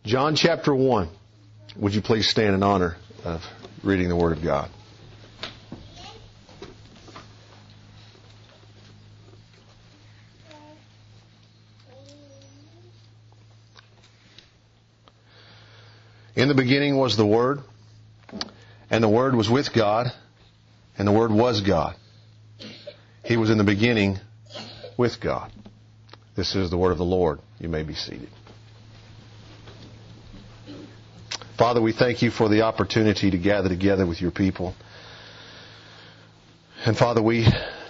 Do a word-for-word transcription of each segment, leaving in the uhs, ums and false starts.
John chapter one. Would you please stand in honor of reading the Word of God? In the beginning was the Word, and the Word was with God, and the Word was God. He was in the beginning with God. This is the word of the Lord. You may be seated. Father, we thank you for the opportunity to gather together with your people. And Father, we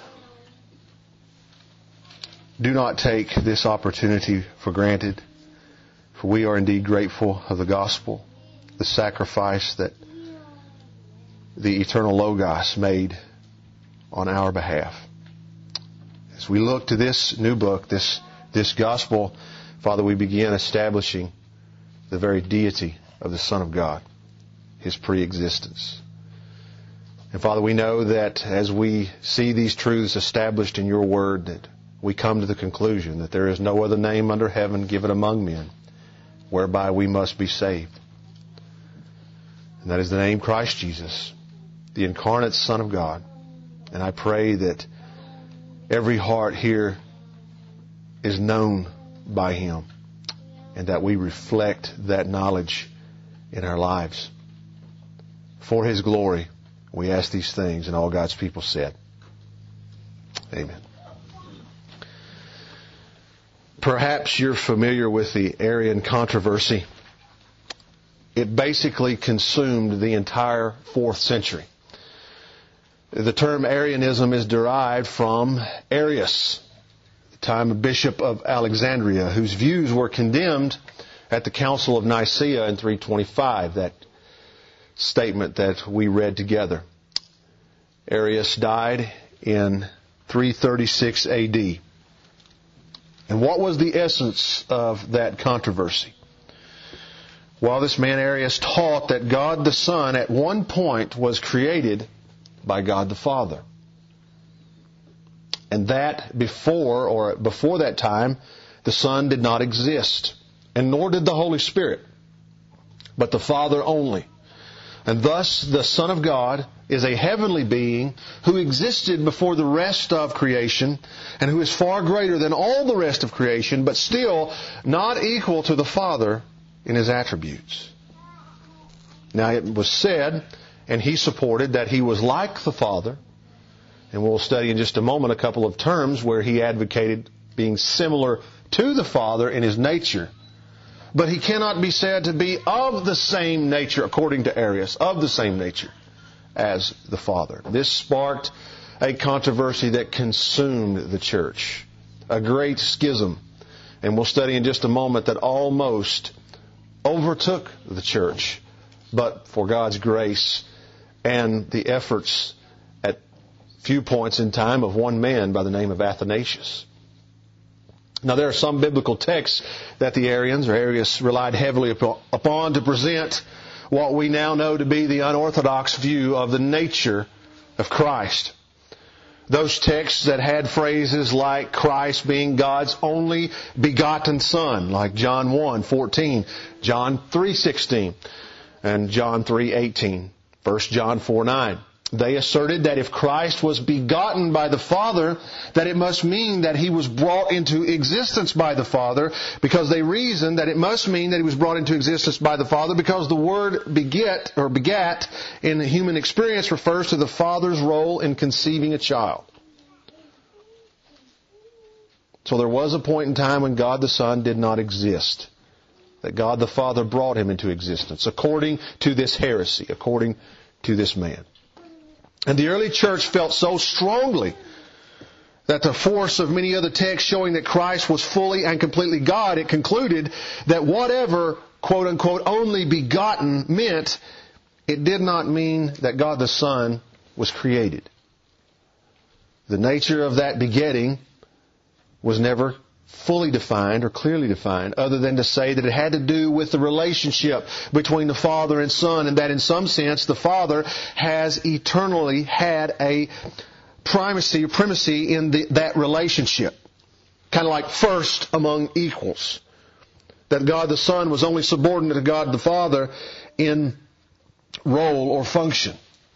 do not take this opportunity for granted, for we are indeed grateful of the gospel, the sacrifice that the eternal Logos made on our behalf. As we look to this new book, this this gospel, Father, we begin establishing the very deity of the Son of God, His pre-existence. And Father, we know that as we see these truths established in your word, that we come to the conclusion that there is no other name under heaven given among men whereby we must be saved. And that is the name Christ Jesus, the incarnate Son of God. And I pray that every heart here is known by Him, and that we reflect that knowledge in our lives. For His glory, we ask these things, and all God's people said, Amen. Perhaps you're familiar with the Arian controversy. It basically consumed the entire fourth century. The term Arianism is derived from Arius, the time of Bishop of Alexandria, whose views were condemned at the Council of Nicaea in three twenty-five, that statement that we read together. Arius died in three thirty-six A D. And what was the essence of that controversy? Well, this man Arius taught that God the Son at one point was created by God the Father. And that before, or before that time, the Son did not exist. And nor did the Holy Spirit. But the Father only. And thus the Son of God is a heavenly being who existed before the rest of creation and who is far greater than all the rest of creation, but still not equal to the Father in His attributes. Now it was said, and he supported, that He was like the Father. And we'll study in just a moment a couple of terms where he advocated being similar to the Father in His nature. But He cannot be said to be of the same nature, according to Arius, of the same nature as the Father. This sparked a controversy that consumed the church, a great schism. And we'll study in just a moment that almost overtook the church, but for God's grace and the efforts at few points in time of one man by the name of Athanasius. Now, there are some biblical texts that the Arians, or Arius, relied heavily upon to present what we now know to be the unorthodox view of the nature of Christ. Those texts that had phrases like Christ being God's only begotten Son, like John one fourteen, John three sixteen, and John three eighteen, First John four nine. They asserted that if Christ was begotten by the Father, that it must mean that He was brought into existence by the Father, because they reasoned that it must mean that He was brought into existence by the Father because the word beget or begat in the human experience refers to the Father's role in conceiving a child. So there was a point in time when God the Son did not exist, that God the Father brought Him into existence, according to this heresy, according to this man. And the early church felt so strongly that the force of many other texts showing that Christ was fully and completely God, it concluded that whatever, quote unquote, only begotten meant, it did not mean that God the Son was created. The nature of that begetting was never fully defined or clearly defined, other than to say that it had to do with the relationship between the Father and Son, and that in some sense the Father has eternally had a primacy or primacy in the, that relationship. Kind of like first among equals. that God the Son was only subordinate to God the Father in role or function.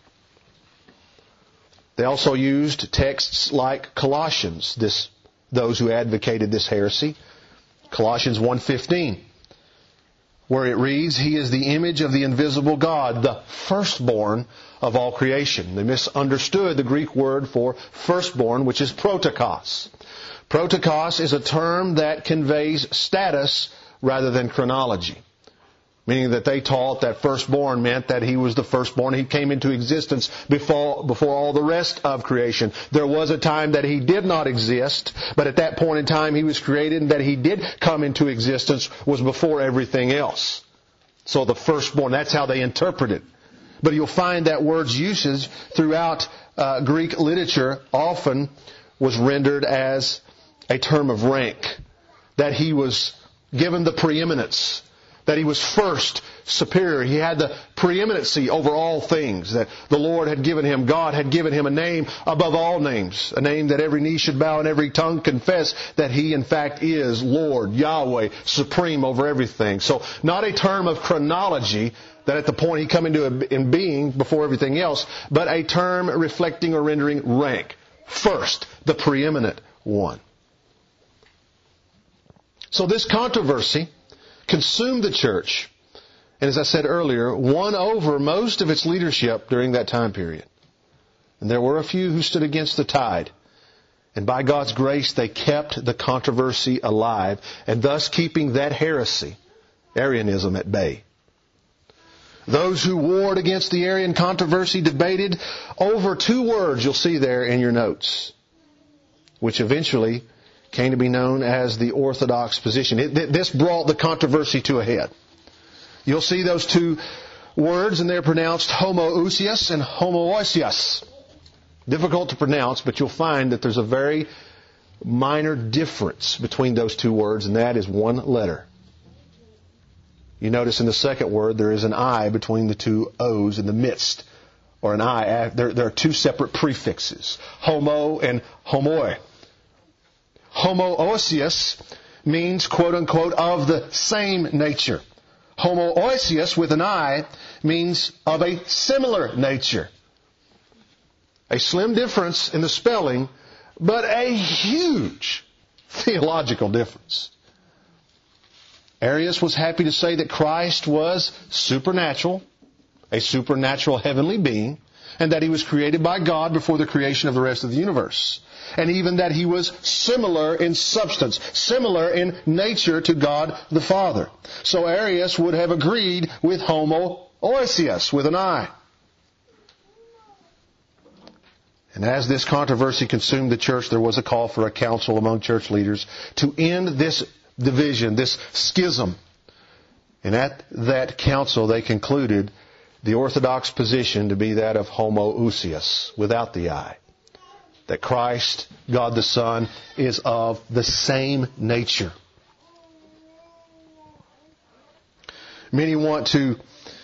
They also used texts like Colossians, this, those who advocated this heresy. Colossians one fifteen, where it reads, He is the image of the invisible God, the firstborn of all creation. They misunderstood the Greek word for firstborn, which is protokos. Protokos is a term that conveys status rather than chronology. Meaning that they taught that firstborn meant that he was the firstborn. He came into existence before, before all the rest of creation. There was a time that he did not exist, but at that point in time he was created, and that he did come into existence was before everything else. So the firstborn, that's how they interpret it. But you'll find that word's usage throughout uh, Greek literature often was rendered as a term of rank. That he was given the preeminence. That he was first, superior. He had the preeminency over all things. That the Lord had given him, God had given him a name above all names. A name that every knee should bow and every tongue confess that He in fact is Lord, Yahweh, supreme over everything. So not a term of chronology, that at the point He come into in being before everything else, but a term reflecting or rendering rank. First, the preeminent one. So this controversy consumed the church, and as I said earlier, won over most of its leadership during that time period. And there were a few who stood against the tide. And by God's grace, they kept the controversy alive, and thus keeping that heresy, Arianism, at bay. Those who warred against the Arian controversy debated over two words you'll see there in your notes, which eventually came to be known as the Orthodox position. It, this brought the controversy to a head. You'll see those two words, and they're pronounced homoousios and homoousios. Difficult to pronounce, but you'll find that there's a very minor difference between those two words, and that is one letter. You notice in the second word there is an I between the two O's in the midst, or an I. There, there are two separate prefixes, homo and homoi. Homoousios means, quote unquote, of the same nature. Homoousios with an I means of a similar nature. A slim difference in the spelling, but a huge theological difference. Arius was happy to say that Christ was supernatural, a supernatural heavenly being, and that He was created by God before the creation of the rest of the universe. And even that He was similar in substance, similar in nature to God the Father. So Arius would have agreed with homoousios, with an I. And as this controversy consumed the church, there was a call for a council among church leaders to end this division, this schism. And at that council they concluded the Orthodox position to be that of homoousios, without the I. That Christ, God the Son, is of the same nature. Many want to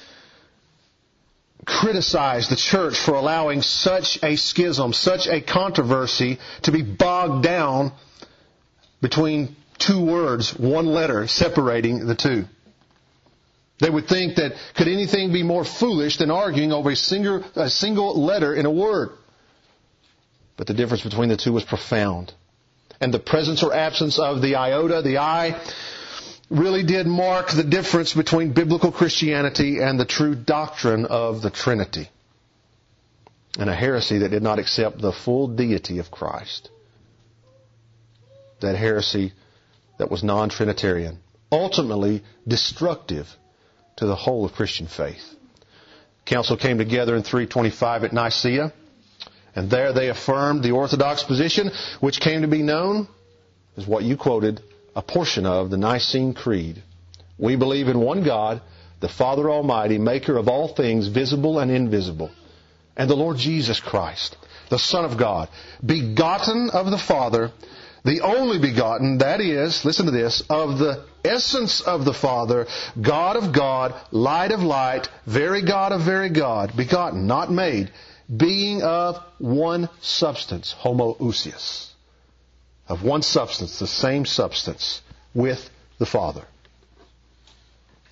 criticize the church for allowing such a schism, such a controversy to be bogged down between two words, one letter separating the two. They would think that could anything be more foolish than arguing over a single, a single letter in a word? But the difference between the two was profound. And the presence or absence of the iota, the I, really did mark the difference between biblical Christianity and the true doctrine of the Trinity. And a heresy that did not accept the full deity of Christ. That heresy that was non-Trinitarian. Ultimately destructive to the whole of Christian faith. Council came together in three twenty-five at Nicaea. And there they affirmed the Orthodox position, which came to be known as what you quoted, a portion of the Nicene Creed. We believe in one God, the Father Almighty, maker of all things visible and invisible, and the Lord Jesus Christ, the Son of God, begotten of the Father, the only begotten, that is, listen to this, of the essence of the Father, God of God, light of light, very God of very God, begotten, not made, being of one substance, homoousios, of one substance, the same substance with the Father.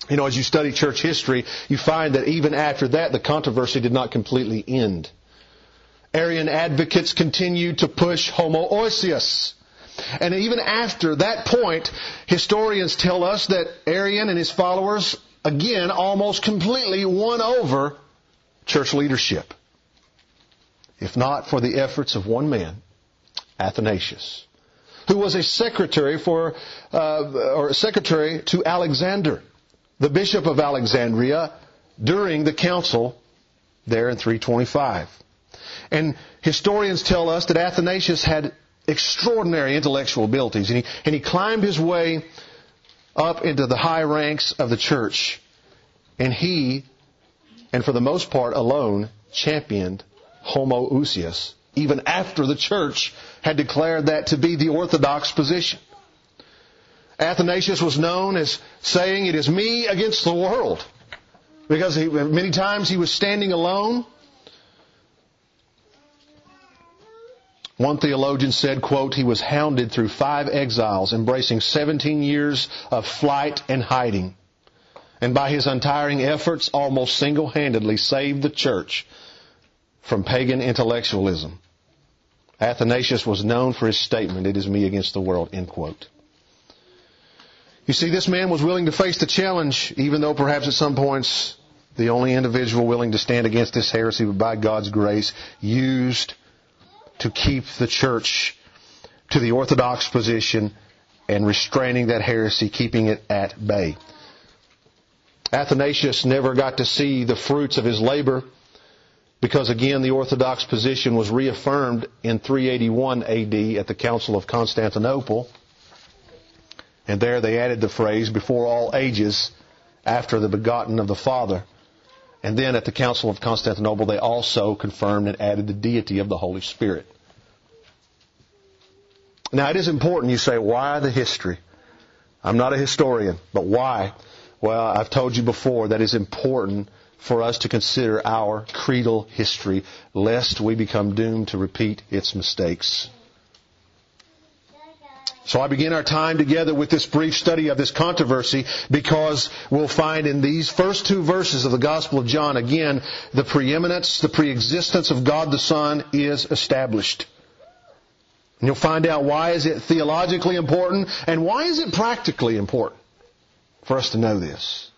You know, as you study church history, you find that even after that, the controversy did not completely end. Arian advocates continued to push homoousios. And even after that point, historians tell us that Arian and his followers, again, almost completely won over church leadership. If not for the efforts of one man, Athanasius, who was a secretary for, uh, or a secretary to Alexander, the bishop of Alexandria, during the council there in three twenty-five. And historians tell us that Athanasius had extraordinary intellectual abilities, and he, and he climbed his way up into the high ranks of the church. And he, and for the most part alone, championed homoousios, even after the church had declared that to be the orthodox position. Athanasius was known as saying, "It is me against the world," because he, many times he was standing alone. One theologian said, quote, "He was hounded through five exiles, embracing seventeen years of flight and hiding, and by his untiring efforts almost single-handedly saved the church from pagan intellectualism." Athanasius was known for his statement, "It is me against the world," end quote. You see, this man was willing to face the challenge, even though perhaps at some points the only individual willing to stand against this heresy, but by God's grace used to keep the church to the orthodox position and restraining that heresy, keeping it at bay. Athanasius never got to see the fruits of his labor because, again, the orthodox position was reaffirmed in three eighty-one A D at the Council of Constantinople. And there they added the phrase, "before all ages, after the begotten of the Father." And then at the Council of Constantinople, they also confirmed and added the deity of the Holy Spirit. Now, it is important, you say, why the history? I'm not a historian, but why? Well, I've told you before that it's important for us to consider our creedal history, lest we become doomed to repeat its mistakes. So I begin our time together with this brief study of this controversy because we'll find in these first two verses of the Gospel of John, again, the preeminence, the preexistence of God the Son is established. And you'll find out why is it theologically important and why is it practically important for us to know this.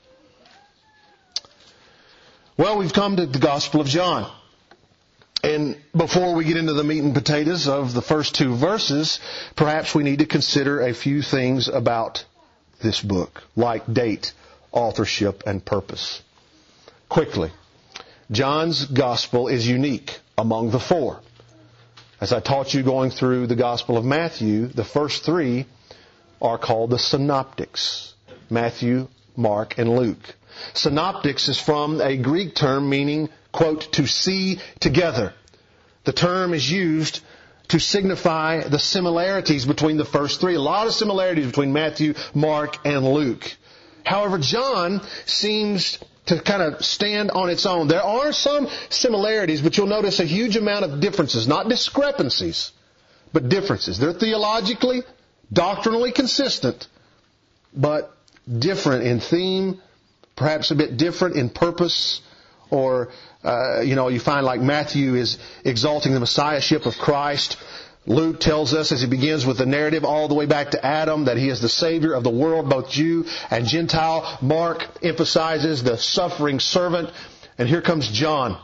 Well, we've come to the Gospel of John. And before we get into the meat and potatoes of the first two verses, perhaps we need to consider a few things about this book, like date, authorship, and purpose. Quickly, John's Gospel is unique among the four. As I taught you going through the Gospel of Matthew, the first three are called the synoptics: Matthew, Mark, and Luke. Synoptics is from a Greek term meaning, quote, "to see together." The term is used to signify the similarities between the first three. A lot of similarities between Matthew, Mark, and Luke. However, John seems to kind of stand on its own. There are some similarities, but you'll notice a huge amount of differences. Not discrepancies, but differences. They're theologically, doctrinally consistent, but different in theme, perhaps a bit different in purpose. Or, uh, you know, you find like Matthew is exalting the messiahship of Christ. Luke tells us as he begins with the narrative all the way back to Adam that he is the Savior of the world, both Jew and Gentile. Mark emphasizes the suffering servant. And here comes John.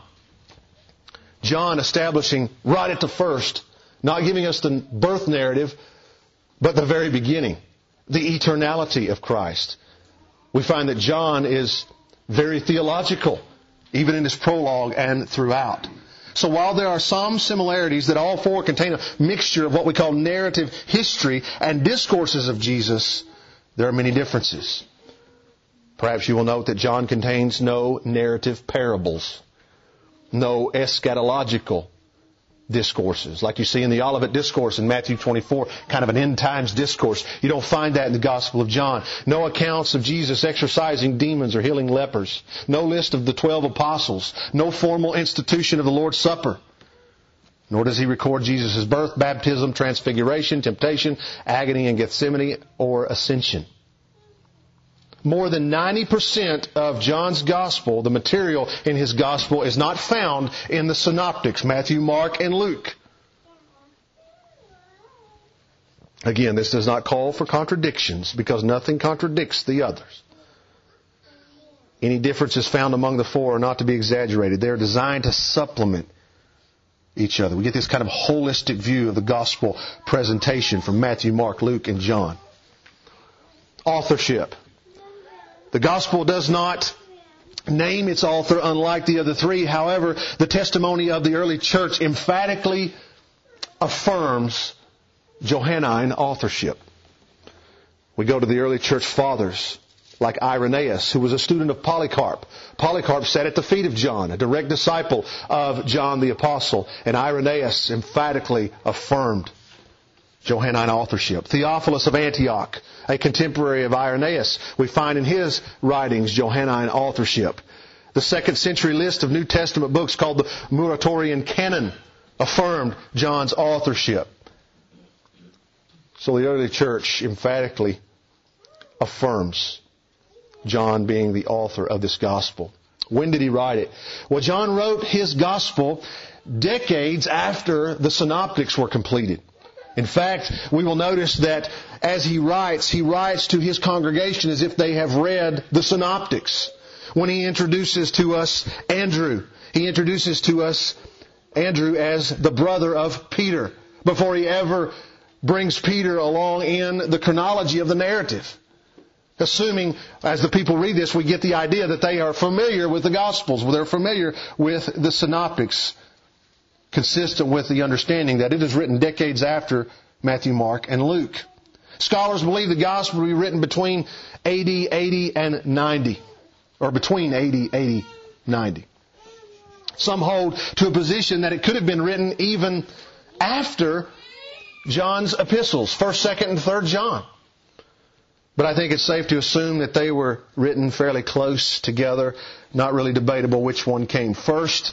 John establishing right at the first, not giving us the birth narrative, but the very beginning, the eternality of Christ. We find that John is very theological, even in his prologue and throughout. So while there are some similarities that all four contain a mixture of what we call narrative history and discourses of Jesus, there are many differences. Perhaps you will note that John contains no narrative parables, no eschatological discourses, like you see in the Olivet Discourse in Matthew twenty-four, kind of an end times discourse. You don't find that in the Gospel of John. No accounts of Jesus exorcising demons or healing lepers. No list of the twelve apostles. No formal institution of the Lord's Supper. Nor does he record Jesus' birth, baptism, transfiguration, temptation, agony in Gethsemane, or ascension. more than ninety percent of John's gospel, the material in his gospel, is not found in the synoptics, Matthew, Mark, and Luke. Again, this does not call for contradictions, because nothing contradicts the others. Any differences found among the four are not to be exaggerated. They are designed to supplement each other. We get this kind of holistic view of the gospel presentation from Matthew, Mark, Luke, and John. Authorship. The gospel does not name its author unlike the other three. However, the testimony of the early church emphatically affirms Johannine authorship. We go to the early church fathers like Irenaeus, who was a student of Polycarp. Polycarp sat at the feet of John, a direct disciple of John the Apostle, and Irenaeus emphatically affirmed Johannine authorship. Theophilus of Antioch, a contemporary of Irenaeus, we find in his writings Johannine authorship. The second century list of New Testament books called the Muratorian Canon affirmed John's authorship. So the early church emphatically affirms John being the author of this gospel. When did he write it? Well, John wrote his gospel decades after the synoptics were completed. In fact, we will notice that as he writes, he writes to his congregation as if they have read the synoptics. When he introduces to us Andrew, he introduces to us Andrew as the brother of Peter, before he ever brings Peter along in the chronology of the narrative. Assuming, as the people read this, we get the idea that they are familiar with the Gospels, they're familiar with the synoptics, consistent with the understanding that it is written decades after Matthew, Mark, and Luke. Scholars believe the Gospel to be written between A D eighty and ninety, or between A D eighty and ninety. Some hold to a position that it could have been written even after John's epistles, first, second, and third John. But I think it's safe to assume that they were written fairly close together. Not really debatable which one came first.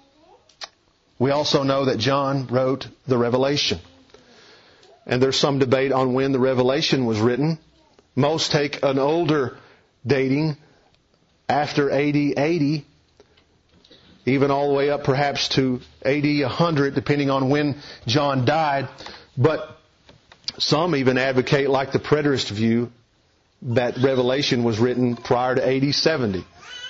We also know that John wrote the Revelation. And there's some debate on when the Revelation was written. Most take an older dating after A D eighty, even all the way up perhaps to A D one hundred, depending on when John died. But some even advocate, like the preterist view, that Revelation was written prior to A D seventy.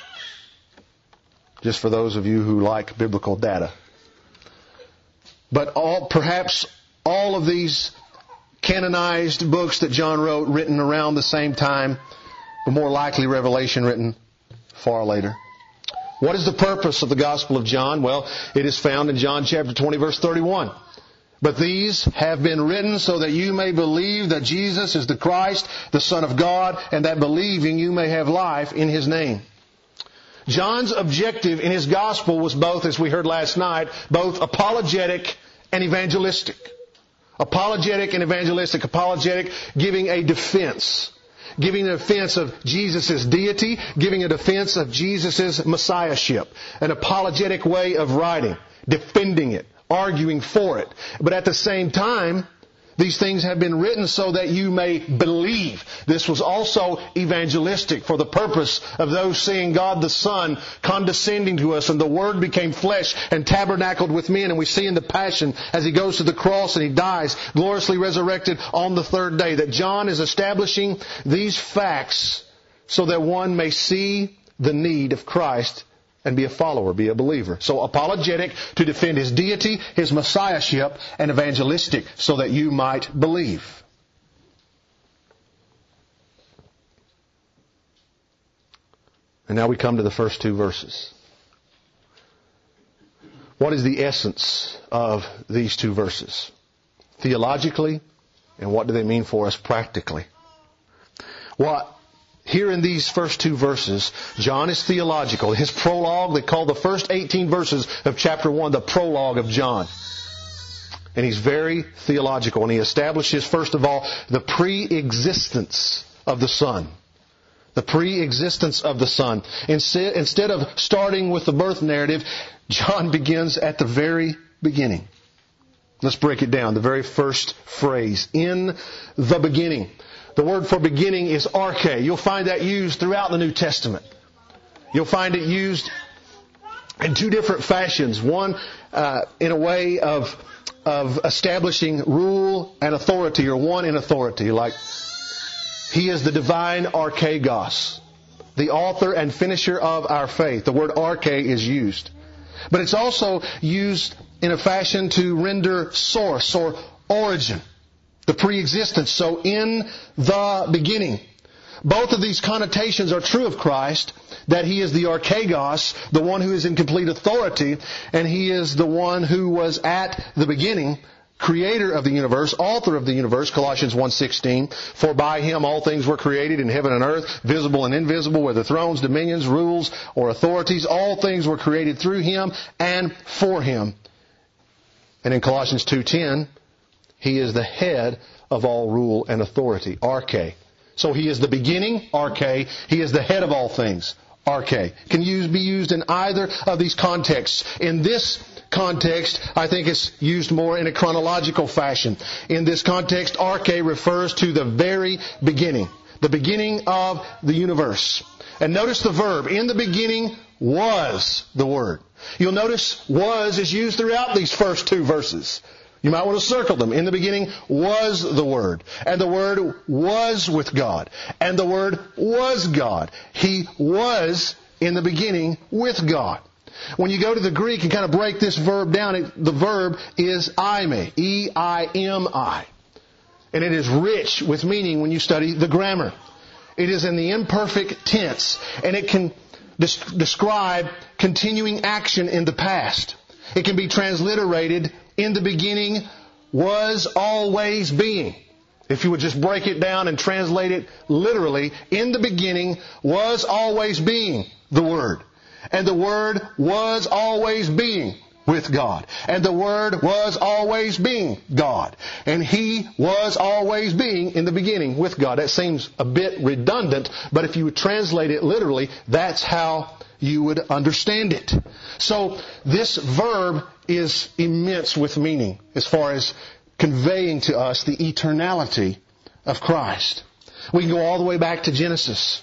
Just for those of you who like biblical data. But all, perhaps all of these canonized books that John wrote, written around the same time, but more likely Revelation written far later. What is the purpose of the Gospel of John? Well, it is found in John chapter twenty, verse thirty-one. But these have been written so that you may believe that Jesus is the Christ, the Son of God, and that believing you may have life in His name. John's objective in his gospel was both, as we heard last night, both apologetic and evangelistic. Apologetic and evangelistic. Apologetic, giving a defense. Giving a defense of Jesus' deity, giving a defense of Jesus' messiahship. An apologetic way of writing, defending it, arguing for it. But at the same time, these things have been written so that you may believe. This was also evangelistic for the purpose of those seeing God the Son condescending to us, and the Word became flesh and tabernacled with men. And we see in the Passion as He goes to the cross and He dies, gloriously resurrected on the third day, that John is establishing these facts so that one may see the need of Christ and be a follower, be a believer. So apologetic to defend His deity, His messiahship, and evangelistic so that you might believe. And now we come to the first two verses. What is the essence of these two verses? Theologically, and what do they mean for us practically? What Here in these first two verses, John is theological. His prologue, they call the first eighteen verses of chapter one the prologue of John. And he's very theological. And he establishes, first of all, the pre-existence of the Son. The pre-existence of the Son. Instead of starting with the birth narrative, John begins at the very beginning. Let's break it down. The very first phrase, in the beginning. The word for beginning is arche. You'll find that used throughout the New Testament. You'll find it used in two different fashions. One, uh, in a way of of establishing rule and authority, or one in authority, like He is the divine archegos, the author and finisher of our faith. The word arche is used. But it's also used in a fashion to render source or origin, the pre-existence. So in the beginning. Both of these connotations are true of Christ, that He is the archegos, the one who is in complete authority, and He is the one who was at the beginning, creator of the universe, author of the universe, Colossians one sixteen. For by Him all things were created in heaven and earth, visible and invisible, whether thrones, dominions, rules, or authorities. All things were created through Him and for Him. And in Colossians two ten, He is the head of all rule and authority, arche. So He is the beginning, arche. He is the head of all things, arche. Can use, be used in either of these contexts. In this context, I think it's used more in a chronological fashion. In this context, arche refers to the very beginning, the beginning of the universe. And notice the verb, in the beginning was the Word. You'll notice was is used throughout these first two verses. You might want to circle them. In the beginning was the Word. And the Word was with God. And the Word was God. He was in the beginning with God. When you go to the Greek and kind of break this verb down, it, the verb is eimi, E I M I. And it is rich with meaning when you study the grammar. It is in the imperfect tense. And it can des- describe continuing action in the past. It can be transliterated, in the beginning was always being. If you would just break it down and translate it literally, in the beginning was always being the Word. And the Word was always being with God. And the Word was always being God. And He was always being in the beginning with God. That seems a bit redundant, but if you would translate it literally, that's how you would understand it. So this verb is immense with meaning as far as conveying to us the eternality of Christ. We can go all the way back to Genesis,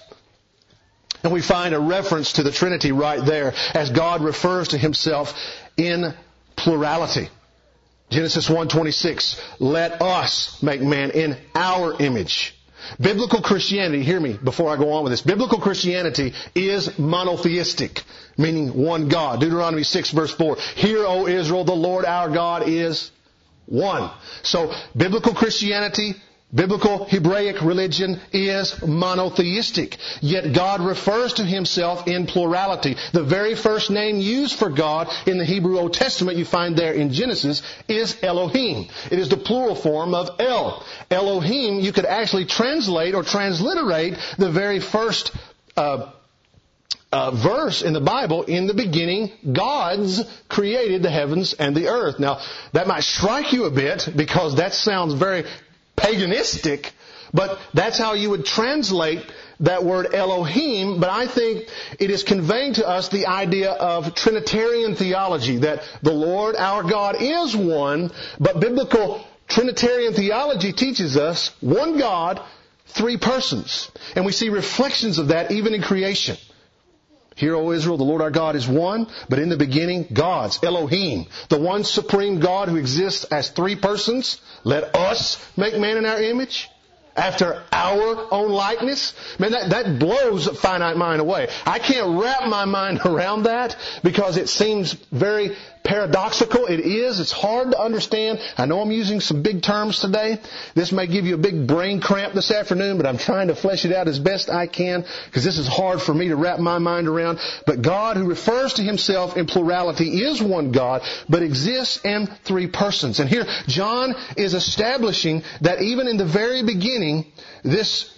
and we find a reference to the Trinity right there as God refers to Himself in plurality. Genesis one twenty-six, let us make man in our image. Biblical Christianity, hear me before I go on with this. Biblical Christianity is monotheistic, meaning one God. Deuteronomy six verse four. Hear, O Israel, the Lord our God is one. So, biblical Christianity, biblical Hebraic religion is monotheistic. Yet God refers to Himself in plurality. The very first name used for God in the Hebrew Old Testament you find there in Genesis is Elohim. It is the plural form of El. Elohim, you could actually translate or transliterate the very first uh, uh, verse in the Bible. In the beginning, God's created the heavens and the earth. Now, that might strike you a bit because that sounds very paganistic, but that's how you would translate that word Elohim. But I think it is conveying to us the idea of Trinitarian theology, that the Lord our God is one, but biblical Trinitarian theology teaches us one God, three persons. And we see reflections of that even in creation. Hear, O Israel, the Lord our God is one, but in the beginning, God's, Elohim, the one supreme God who exists as three persons. Let us make man in our image, after our own likeness. Man, that, that blows a finite mind away. I can't wrap my mind around that because it seems very paradoxical. It is. It's hard to understand. I know I'm using some big terms today. This may give you a big brain cramp this afternoon, but I'm trying to flesh it out as best I can because this is hard for me to wrap my mind around. But God, who refers to Himself in plurality, is one God, but exists in three persons. And here, John is establishing that even in the very beginning, this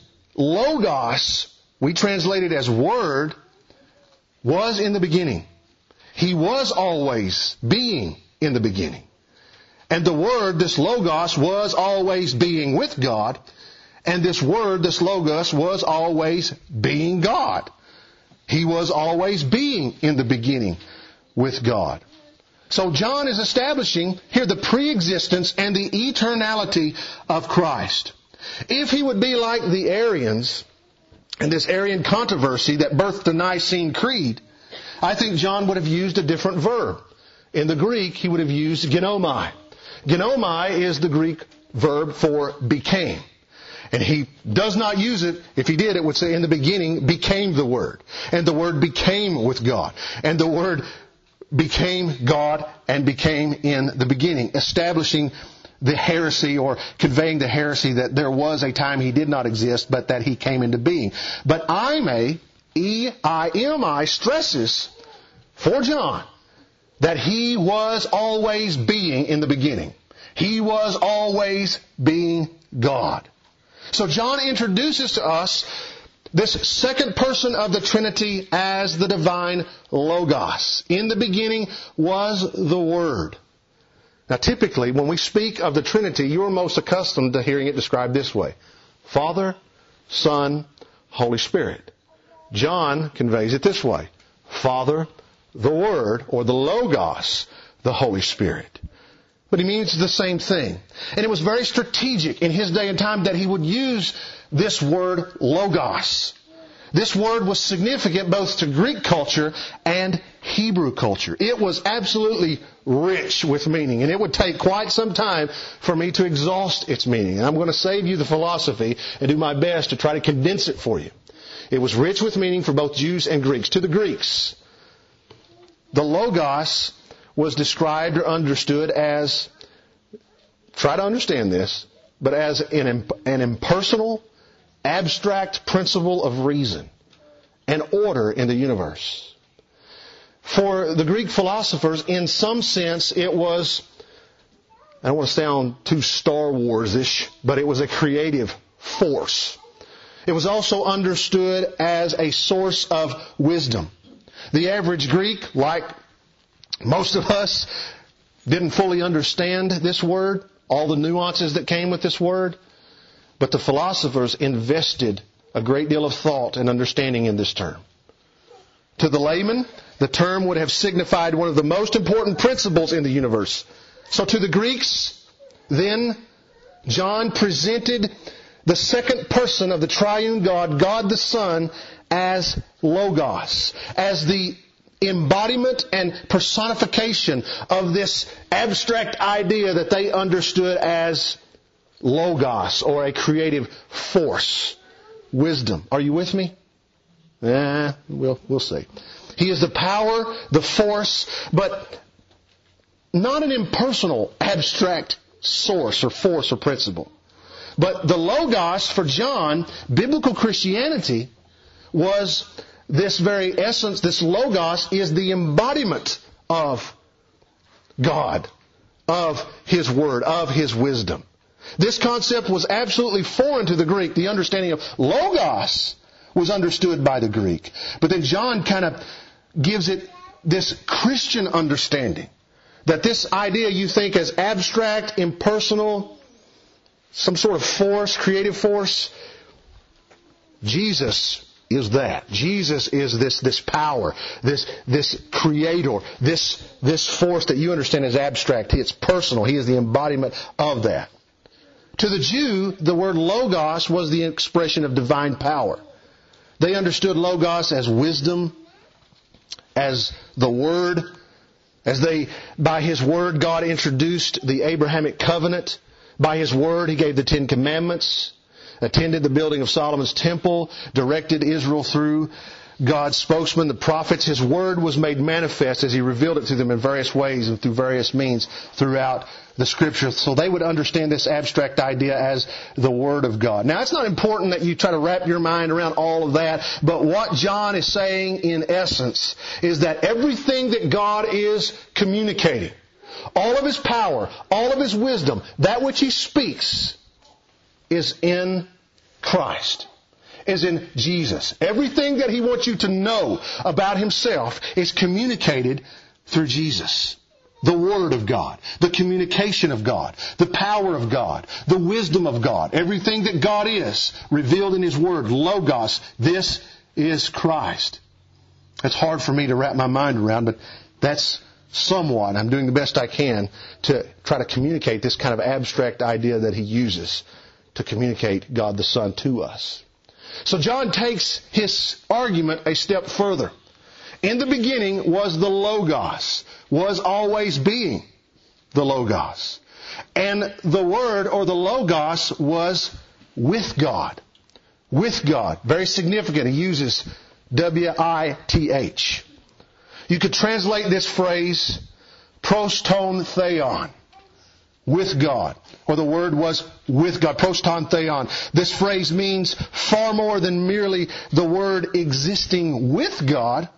Logos, we translate it as Word, was in the beginning. He was always being in the beginning. And the Word, this Logos, was always being with God. And this Word, this Logos, was always being God. He was always being in the beginning with God. So John is establishing here the pre-existence and the eternality of Christ. If he would be like the Arians and this Arian controversy that birthed the Nicene Creed, I think John would have used a different verb. In the Greek, he would have used genomai. Genomai is the Greek verb for became. And he does not use it. If he did, it would say in the beginning became the Word. And the Word became with God. And the Word became God and became in the beginning, establishing the heresy or conveying the heresy that there was a time he did not exist, but that he came into being. But Ime, E I M I, stresses for John that he was always being in the beginning. He was always being God. So John introduces to us this second person of the Trinity as the divine Logos. In the beginning was the Word. Now typically, when we speak of the Trinity, you are most accustomed to hearing it described this way: Father, Son, Holy Spirit. John conveys it this way: Father, the Word, or the Logos, the Holy Spirit. But he means the same thing. And it was very strategic in his day and time that he would use this word Logos. This word was significant both to Greek culture and Hebrew culture. It was absolutely rich with meaning, and it would take quite some time for me to exhaust its meaning. And I'm going to save you the philosophy and do my best to try to condense it for you. It was rich with meaning for both Jews and Greeks. To the Greeks, the Logos was described or understood as, try to understand this, but as an, an impersonal, abstract principle of reason and order in the universe. For the Greek philosophers, in some sense, it was, I don't want to sound too Star Wars-ish, but it was a creative force. It was also understood as a source of wisdom. The average Greek, like most of us, didn't fully understand this word, all the nuances that came with this word. But the philosophers invested a great deal of thought and understanding in this term. To the layman, the term would have signified one of the most important principles in the universe. So to the Greeks, then, John presented the second person of the triune God, God the Son, as Logos, as the embodiment and personification of this abstract idea that they understood as Logos, or a creative force. Wisdom. Are you with me? Eh, we'll, we'll see. He is the power, the force, but not an impersonal, abstract source or force or principle. But the Logos, for John, biblical Christianity, was this very essence. This Logos is the embodiment of God, of His Word, of His wisdom. This concept was absolutely foreign to the Greek. The understanding of Logos was understood by the Greek. But then John kind of gives it this Christian understanding. That this idea you think as abstract, impersonal, some sort of force, creative force, Jesus is that. Jesus is this, this power, this, this creator, this, this force that you understand as abstract. It's personal. He is the embodiment of that. To the Jew, the word Logos was the expression of divine power. They understood Logos as wisdom, as the Word, as they, by His Word, God introduced the Abrahamic covenant. By His Word, He gave the Ten Commandments, attended the building of Solomon's temple, directed Israel through God's spokesman, the prophets. His Word was made manifest as He revealed it to them in various ways and through various means throughout the Scripture. So they would understand this abstract idea as the Word of God. Now, it's not important that you try to wrap your mind around all of that, but what John is saying in essence is that everything that God is communicating, all of His power, all of His wisdom, that which He speaks, is in Christ. Is in Jesus. Everything that He wants you to know about Himself is communicated through Jesus. The Word of God, the communication of God, the power of God, the wisdom of God. Everything that God is revealed in His Word, Logos, this is Christ. It's hard for me to wrap my mind around, but that's somewhat. I'm doing the best I can to try to communicate this kind of abstract idea that he uses to communicate God the Son to us. So John takes his argument a step further. In the beginning was the Logos, was always being the Logos. And the Word, or the Logos, was with God. With God. Very significant. He uses W I T H. You could translate this phrase, proston theon, with God. Or the Word was with God, proston theon. This phrase means far more than merely the Word existing with God,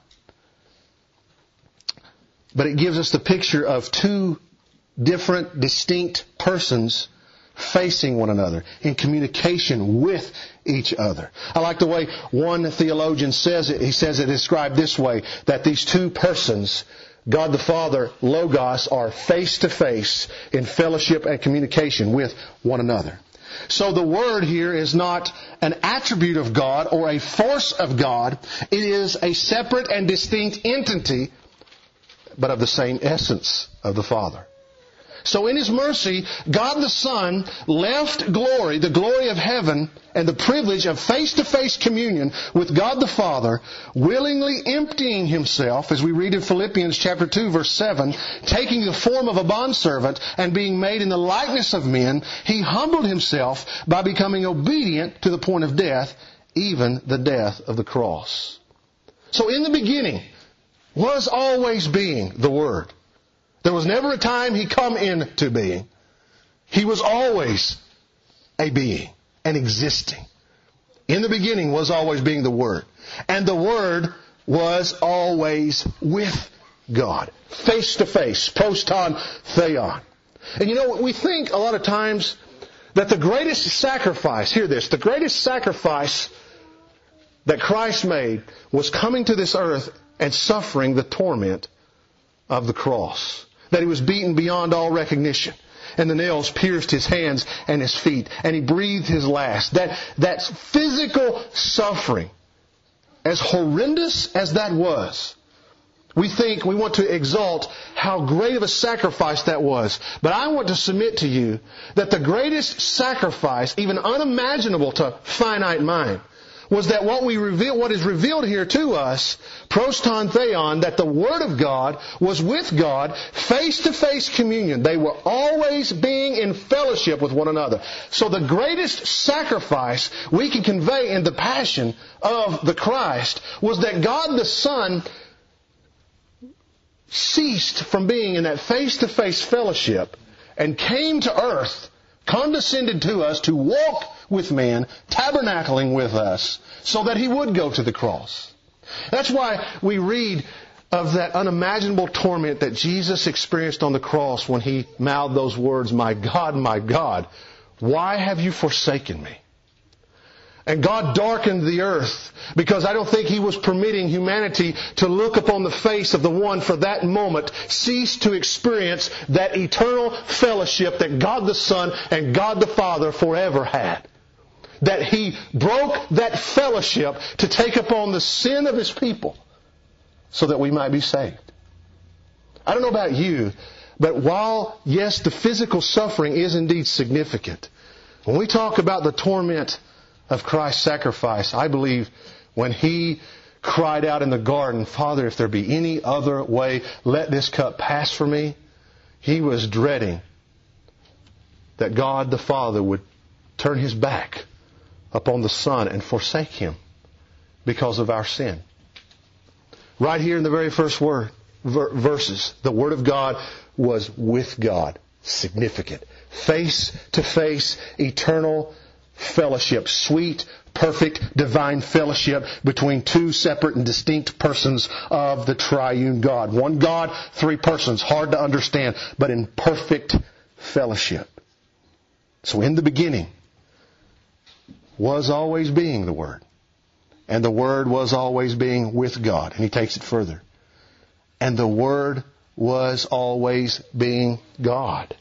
but it gives us the picture of two different, distinct persons facing one another, in communication with each other. I like the way one theologian says it. He says it described this way, that these two persons, God the Father, Logos, are face to face in fellowship and communication with one another. So the Word here is not an attribute of God or a force of God. It is a separate and distinct entity, but of the same essence of the Father. So in His mercy, God the Son left glory, the glory of heaven, and the privilege of face-to-face communion with God the Father, willingly emptying Himself, as we read in Philippians chapter two, verse seven, taking the form of a bondservant and being made in the likeness of men, He humbled Himself by becoming obedient to the point of death, even the death of the cross. So in the beginning was always being the Word. There was never a time He come into being. He was always a being, an existing. In the beginning was always being the Word. And the Word was always with God. Face to face. Proston theon. And you know, we think a lot of times that the greatest sacrifice, hear this, the greatest sacrifice that Christ made was coming to this earth and suffering the torment of the cross. That He was beaten beyond all recognition. And the nails pierced His hands and His feet. And He breathed His last. That, that physical suffering, as horrendous as that was, we think, we want to exalt how great of a sacrifice that was. But I want to submit to you that the greatest sacrifice, even unimaginable to finite mind, was that what we reveal, what is revealed here to us, proston theon, that the Word of God was with God, face-to-face communion. They were always being in fellowship with one another. So the greatest sacrifice we can convey in the passion of the Christ was that God the Son ceased from being in that face-to-face fellowship and came to earth, condescended to us to walk with man, tabernacling with us, so that He would go to the cross. That's why we read of that unimaginable torment that Jesus experienced on the cross when He mouthed those words, "My God, my God, why have you forsaken me?" And God darkened the earth because I don't think He was permitting humanity to look upon the face of the one for that moment, cease to experience that eternal fellowship that God the Son and God the Father forever had. That He broke that fellowship to take upon the sin of His people so that we might be saved. I don't know about you, but while, yes, the physical suffering is indeed significant, when we talk about the torment of Christ's sacrifice, I believe when He cried out in the garden, "Father, if there be any other way, let this cup pass from me," He was dreading that God the Father would turn His back upon the Son and forsake Him because of our sin. Right here in the very first word, ver- verses, the Word of God was with God. Significant. Face to face, eternal fellowship. Sweet, perfect, divine fellowship between two separate and distinct persons of the triune God. One God, three persons. Hard to understand, but in perfect fellowship. So in the beginning was always being the Word. And the Word was always being with God. And he takes it further. And the Word was always being God.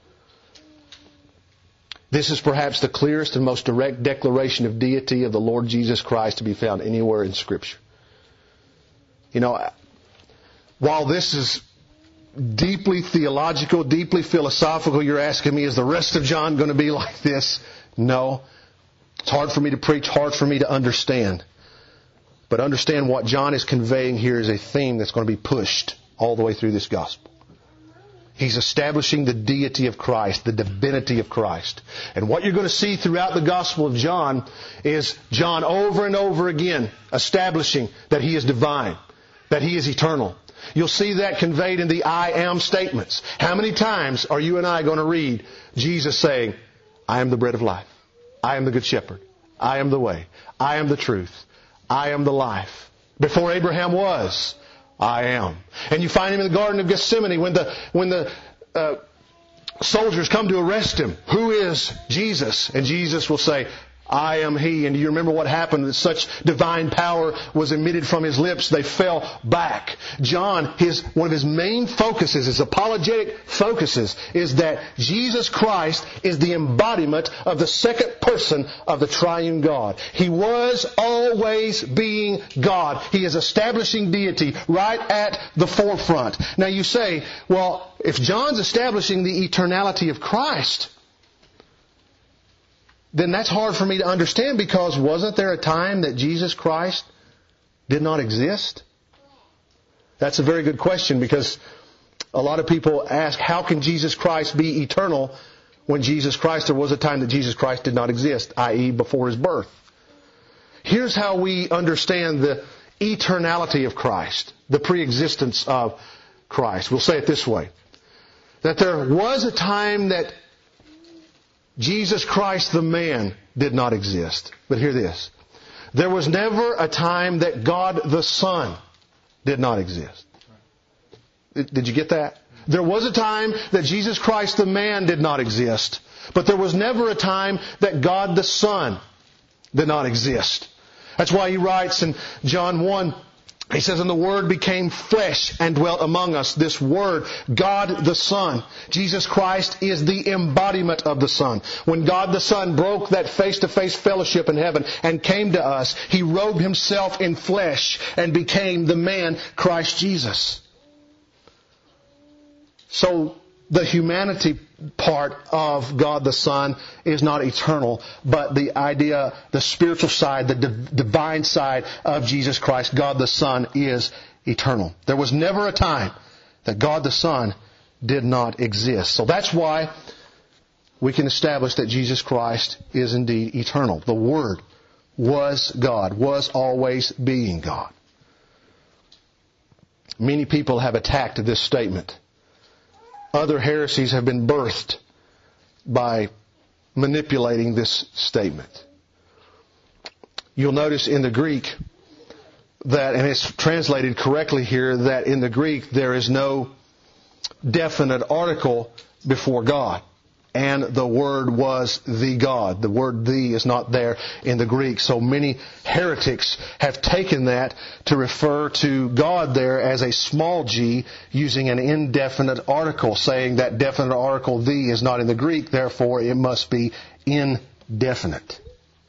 This is perhaps the clearest and most direct declaration of deity of the Lord Jesus Christ to be found anywhere in Scripture. You know, while this is deeply theological, deeply philosophical, you're asking me, is the rest of John going to be like this? No. It's hard for me to preach, hard for me to understand. But understand what John is conveying here is a theme that's going to be pushed all the way through this gospel. He's establishing the deity of Christ, the divinity of Christ. And what you're going to see throughout the Gospel of John is John over and over again establishing that He is divine, that He is eternal. You'll see that conveyed in the I am statements. How many times are you and I going to read Jesus saying, I am the bread of life. I am the good shepherd. I am the way. I am the truth. I am the life. Before Abraham was, I am. And you find Him in the Garden of Gethsemane when the when the uh, soldiers come to arrest Him. Who is Jesus? And Jesus will say, I am He. And do you remember what happened? That such divine power was emitted from His lips, they fell back. John, his one of his main focuses, his apologetic focuses, is that Jesus Christ is the embodiment of the second person of the triune God. He was always being God. He is establishing deity right at the forefront. Now you say, well, if John's establishing the eternality of Christ, then that's hard for me to understand, because wasn't there a time that Jesus Christ did not exist? That's a very good question, because a lot of people ask, how can Jesus Christ be eternal when Jesus Christ, there was a time that Jesus Christ did not exist, that is before His birth? Here's how we understand the eternality of Christ, the preexistence of Christ. We'll say it this way, that there was a time that Jesus Christ the man did not exist. But hear this. There was never a time that God the Son did not exist. Did you get that? There was a time that Jesus Christ the man did not exist. But there was never a time that God the Son did not exist. That's why He writes in John one, He says, and the Word became flesh and dwelt among us. This Word, God the Son. Jesus Christ is the embodiment of the Son. When God the Son broke that face-to-face fellowship in heaven and came to us, He robed Himself in flesh and became the man Christ Jesus. So the humanity part of God the Son is not eternal, but the idea, the spiritual side, the divine side of Jesus Christ, God the Son, is eternal. There was never a time that God the Son did not exist. So that's why we can establish that Jesus Christ is indeed eternal. The Word was God, was always being God. Many people have attacked this statement. Other heresies have been birthed by manipulating this statement. You'll notice in the Greek that, and it's translated correctly here, that in the Greek there is no definite article before God. And the Word was the God. The word the is not there in the Greek. So many heretics have taken that to refer to God there as a small g, using an indefinite article, saying that definite article the is not in the Greek, therefore it must be indefinite.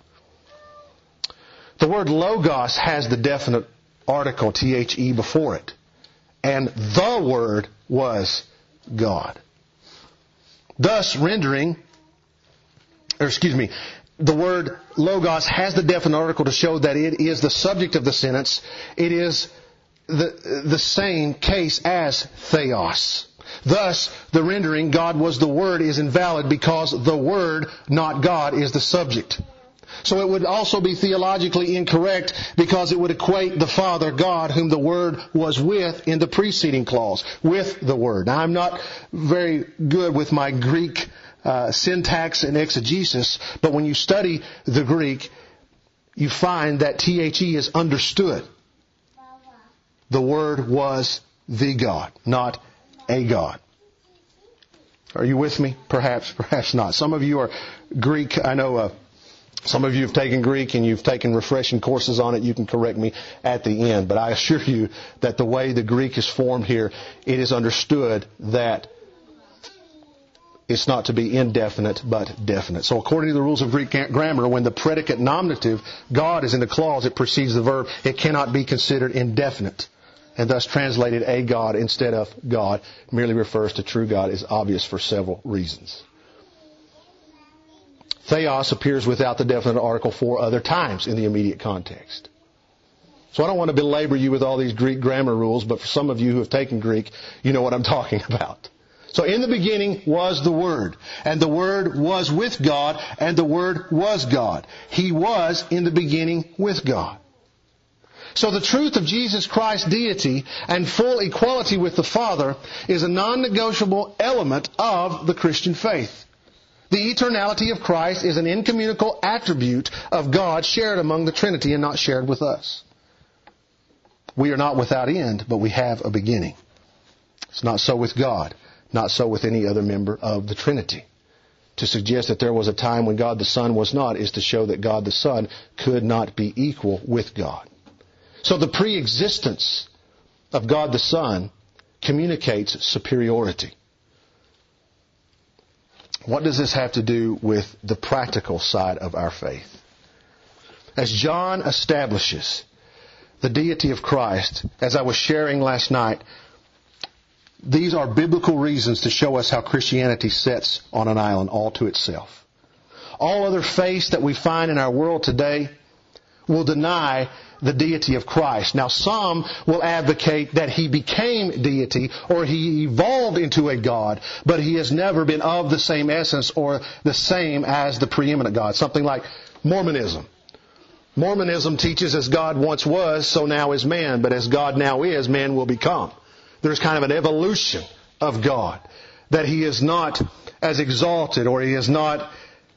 The word logos has the definite article the before it. And the Word was God. Thus, rendering, or excuse me, the word logos has the definite article to show that it is the subject of the sentence. It is the, the same case as theos. Thus, the rendering, God was the Word, is invalid because the Word, not God, is the subject. So it would also be theologically incorrect because it would equate the Father, God, whom the Word was with in the preceding clause, with the Word. Now, I'm not very good with my Greek uh, syntax and exegesis, but when you study the Greek, you find that the is understood. The Word was the God, not a God. Are you with me? Perhaps, perhaps not. Some of you are Greek, I know, uh, some of you have taken Greek and you've taken refreshing courses on it. You can correct me at the end. But I assure you that the way the Greek is formed here, it is understood that it's not to be indefinite but definite. So according to the rules of Greek grammar, when the predicate nominative, God, is in the clause, it precedes the verb, it cannot be considered indefinite. And thus translated a God instead of God merely refers to true God is obvious for several reasons. Theos appears without the definite article four other times in the immediate context. So I don't want to belabor you with all these Greek grammar rules, but for some of you who have taken Greek, you know what I'm talking about. So in the beginning was the Word, and the Word was with God, and the Word was God. He was in the beginning with God. So the truth of Jesus Christ's deity and full equality with the Father is a non-negotiable element of the Christian faith. The eternality of Christ is an incommunicable attribute of God shared among the Trinity and not shared with us. We are not without end, but we have a beginning. It's not so with God, not so with any other member of the Trinity. To suggest that there was a time when God the Son was not is to show that God the Son could not be equal with God. So the pre-existence of God the Son communicates superiority. What does this have to do with the practical side of our faith? As John establishes the deity of Christ, as I was sharing last night, these are biblical reasons to show us how Christianity sits on an island all to itself. All other faiths that we find in our world today will deny the deity of Christ. Now, some will advocate that He became deity or He evolved into a God, but He has never been of the same essence or the same as the preeminent God. Something like Mormonism. Mormonism teaches as God once was, so now is man, but as God now is, man will become. There's kind of an evolution of God, that He is not as exalted or He is not,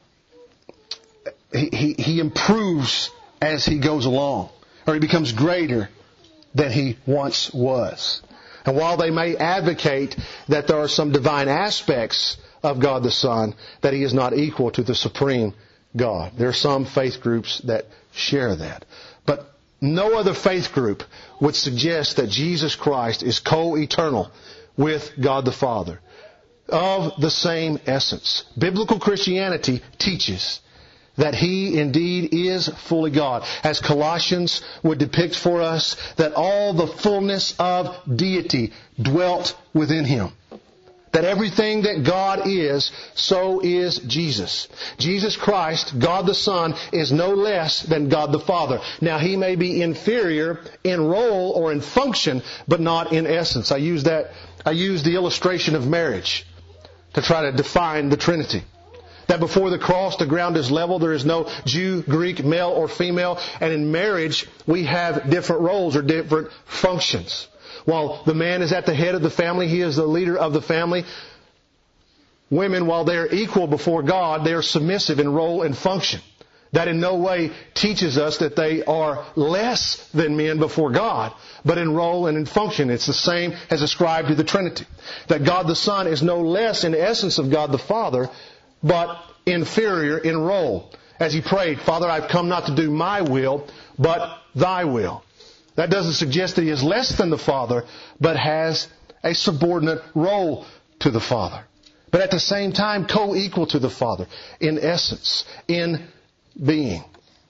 He, he, he improves as He goes along, or He becomes greater than He once was. And while they may advocate that there are some divine aspects of God the Son, that He is not equal to the supreme God. There are some faith groups that share that. But no other faith group would suggest that Jesus Christ is co-eternal with God the Father, of the same essence. Biblical Christianity teaches that He indeed is fully God. As Colossians would depict for us, that all the fullness of deity dwelt within Him. That everything that God is, so is Jesus. Jesus Christ, God the Son, is no less than God the Father. Now, He may be inferior in role or in function, but not in essence. I use that, I use the illustration of marriage to try to define the Trinity. That before the cross, the ground is level. There is no Jew, Greek, male or female. And in marriage, we have different roles or different functions. While the man is at the head of the family, he is the leader of the family. Women, while they are equal before God, they are submissive in role and function. That in no way teaches us that they are less than men before God, but in role and in function. It's the same as ascribed to the Trinity. That God the Son is no less in the essence of God the Father, but inferior in role. As He prayed, Father, I've come not to do my will, but Thy will. That doesn't suggest that He is less than the Father, but has a subordinate role to the Father. But at the same time, co-equal to the Father in essence, in being.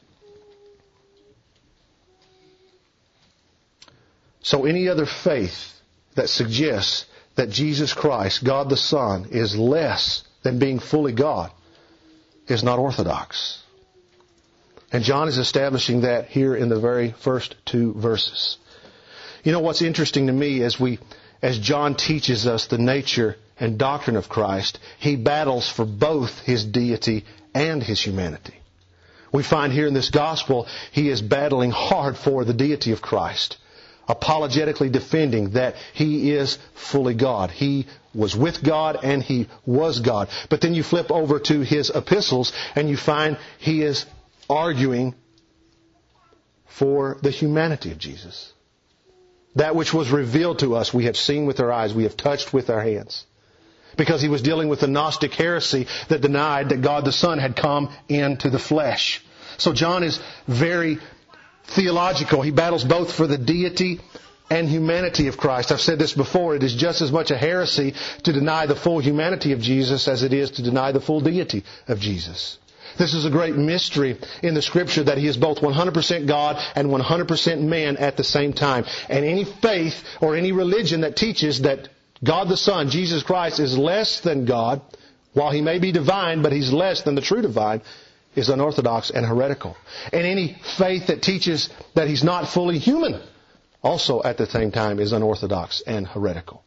So any other faith that suggests that Jesus Christ, God the Son, is less than being fully God is not orthodox. And John is establishing that here in the very first two verses. You know what's interesting to me as we, as John teaches us the nature and doctrine of Christ, he battles for both His deity and His humanity. We find here in this gospel, he is battling hard for the deity of Christ, apologetically defending that He is fully God. He was with God and He was God. But then you flip over to his epistles and you find he is arguing for the humanity of Jesus. That which was revealed to us, we have seen with our eyes, we have touched with our hands. Because he was dealing with the Gnostic heresy that denied that God the Son had come into the flesh. So John is very theological. He battles both for the deity and humanity of Christ. I've said this before, it is just as much a heresy to deny the full humanity of Jesus as it is to deny the full deity of Jesus. This is a great mystery in the Scripture that He is both one hundred percent God and one hundred percent man at the same time. And any faith or any religion that teaches that God the Son, Jesus Christ, is less than God while he may be divine, but he's less than the true divine, is unorthodox and heretical. And any faith that teaches that he's not fully human also at the same time is unorthodox and heretical.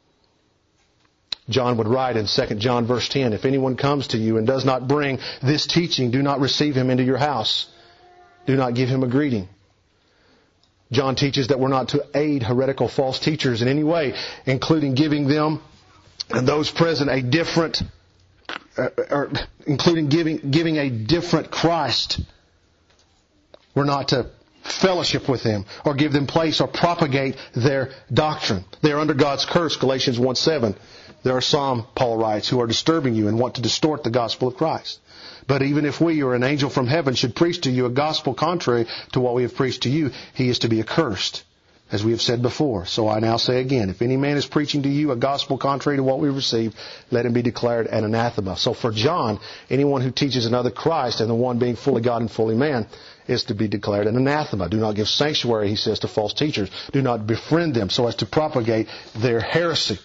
John would write in Second John verse ten, if anyone comes to you and does not bring this teaching, do not receive him into your house. Do not give him a greeting. John teaches that we're not to aid heretical false teachers in any way, including giving them and those present a different, uh, or including giving giving a different Christ. We're not to fellowship with them or give them place or propagate their doctrine. They are under God's curse, Galatians one seven. There are some, Paul writes, who are disturbing you and want to distort the gospel of Christ. But even if we or an angel from heaven should preach to you a gospel contrary to what we have preached to you, he is to be accursed, as we have said before. So I now say again, if any man is preaching to you a gospel contrary to what we received, let him be declared an anathema. So for John, anyone who teaches another Christ and the one being fully God and fully man is to be declared an anathema. Do not give sanctuary, he says, to false teachers. Do not befriend them so as to propagate their heresy.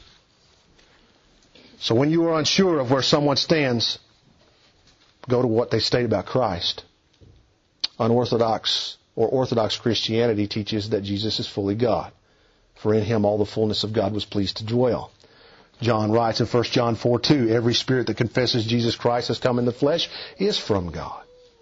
So when you are unsure of where someone stands, go to what they state about Christ. Unorthodox or Orthodox Christianity teaches that Jesus is fully God. For in Him all the fullness of God was pleased to dwell. John writes in First John four two, every spirit that confesses Jesus Christ has come in the flesh is from God.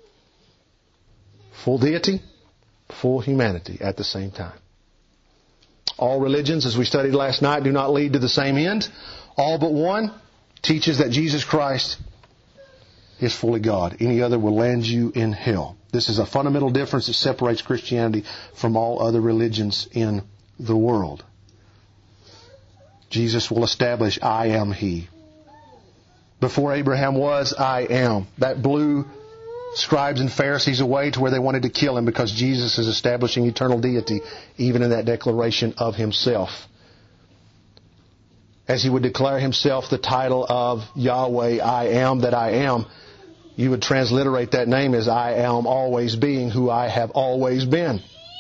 Full deity, full humanity at the same time. All religions, as we studied last night, do not lead to the same end. All but one teaches that Jesus Christ is fully God. Any other will land you in hell. This is a fundamental difference that separates Christianity from all other religions in the world. Jesus will establish, I am He. Before Abraham was, I am. That blew scribes and Pharisees away to where they wanted to kill Him because Jesus is establishing eternal deity even in that declaration of Himself. As He would declare Himself the title of Yahweh, I am that I am, you would transliterate that name as I am always being who I have always been.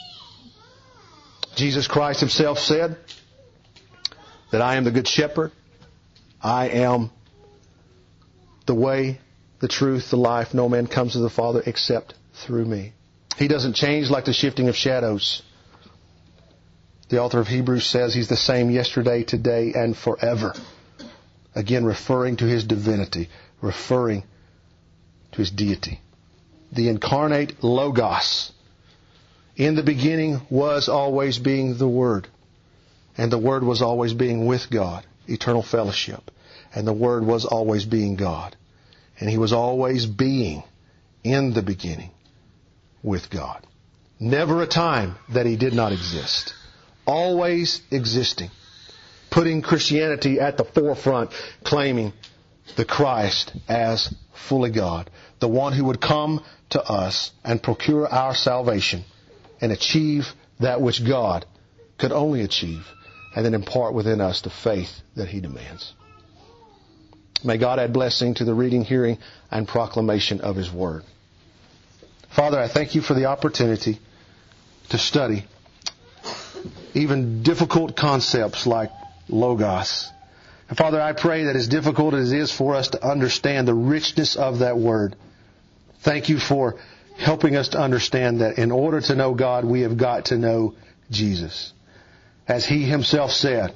Jesus Christ Himself said that I am the good shepherd. I am the way, the truth, the life. No man comes to the Father except through me. He doesn't change like the shifting of shadows. The author of Hebrews says He's the same yesterday, today, and forever. Again, referring to His divinity, referring to His deity. The incarnate Logos. In the beginning was always being the Word. And the Word was always being with God. Eternal fellowship. And the Word was always being God. And He was always being in the beginning with God. Never a time that He did not exist. Always existing. Putting Christianity at the forefront, claiming the Christ as fully God. The one who would come to us and procure our salvation and achieve that which God could only achieve, and then impart within us the faith that He demands. May God add blessing to the reading, hearing, and proclamation of His Word. Father, I thank You for the opportunity to study even difficult concepts like Logos. And Father, I pray that as difficult as it is for us to understand the richness of that Word, thank You for helping us to understand that in order to know God, we have got to know Jesus. As He Himself said,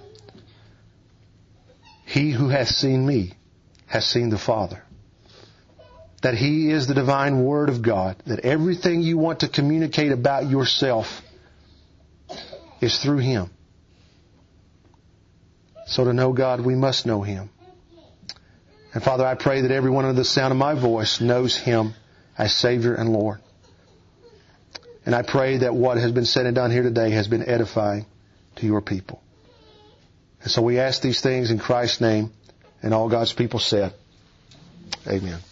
He who hath seen me has seen the Father. That He is the divine Word of God. That everything you want to communicate about yourself is through Him. So to know God, we must know Him. And Father, I pray that everyone under the sound of my voice knows Him as Savior and Lord. And I pray that what has been said and done here today has been edifying to Your people. And so we ask these things in Christ's name, and all God's people said, Amen.